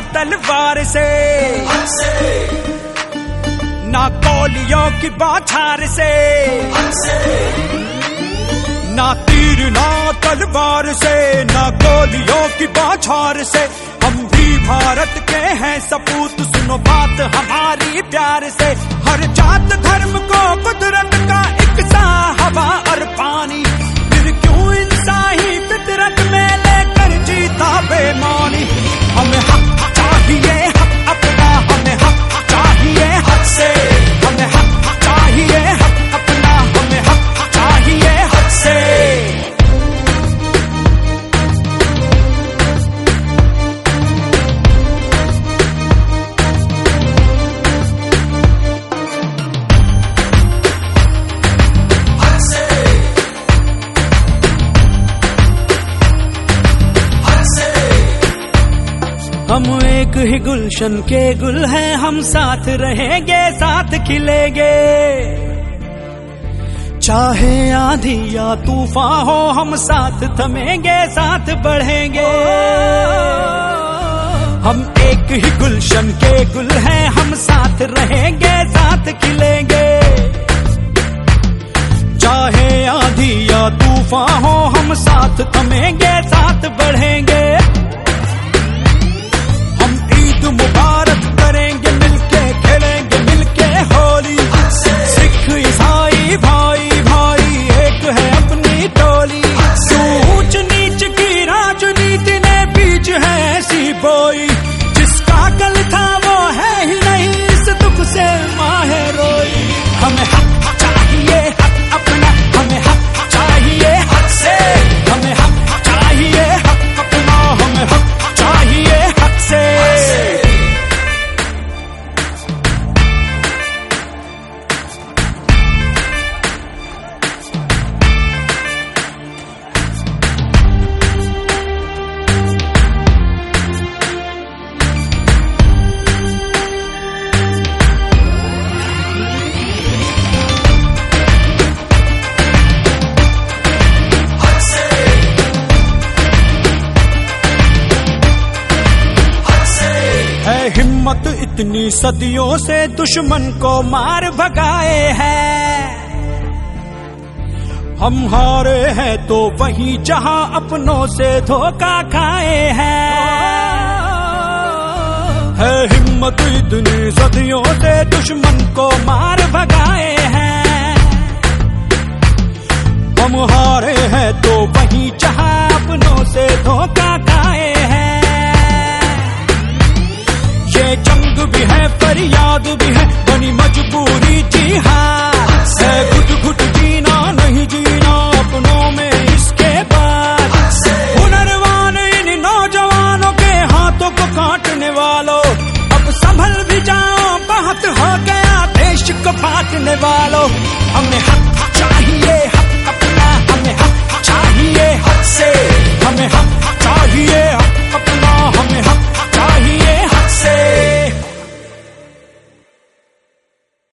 तलवार से, ना गोलियों की बौछार से, ना तीर ना तलवार से, ना गोलियों की बौछार से। हम भी भारत के हैं सपूत, सुनो बात हमारी प्यार से। हर जात धर्म को कुदरत का एक सा हवा और पानी, फिर क्यों इंसानी फितरत में लेकर जीता बेमानी। हमें हक चाहिए, हक अपना, हमें हक चाहिए हक से, हमें हक चाहिए हक अपना, हमें हक चाहिए हक से। हम एक ही गुलशन के गुल हैं, हम साथ रहेंगे साथ खिलेंगे। चाहे आंधी या तूफान हो हम साथ थमेंगे साथ बढ़ेंगे। हम एक ही गुलशन के गुल हैं, हम साथ रहेंगे साथ खिलेंगे। चाहे आंधी या तूफान हो हम साथ थमेंगे साथ बढ़ेंगे। मुबारक करेंगे मिलके, खेलेंगे मिलके होली। सिख ईसाई भाई भाई एक है अपनी टोली। ऊंच नीच की राजनीति ने बीच है ऐसी बोई, जिसका कल था वो है ही नहीं, इस दुख से माहे रोई। हमें हक चाहिए हक अपना, हमें हक चाहिए हक से, हमें हक चाहिए हक अपना, हमें हक चाहिए हक से। हिम्मत इतनी सदियों से दुश्मन को मार भगाए हैं। हम हारे हैं तो वहीं जहां अपनों से धोखा खाए हैं। है हिम्मत इतनी सदियों से दुश्मन को मार भगाए हैं। हम हारे हैं तो वहीं जहां अपनों से धोखा खाए हैं। ये जंग भी है फरियाद भी है, बनी मजबूरी जी हार है। घुट घुट जीना नहीं जीना अपनों में इसके बाद। हुनरवान इन नौजवानों के हाथों को काटने वालों, अब संभल भी जाओ, बहुत हो गया देश को बांटने वालों। हमें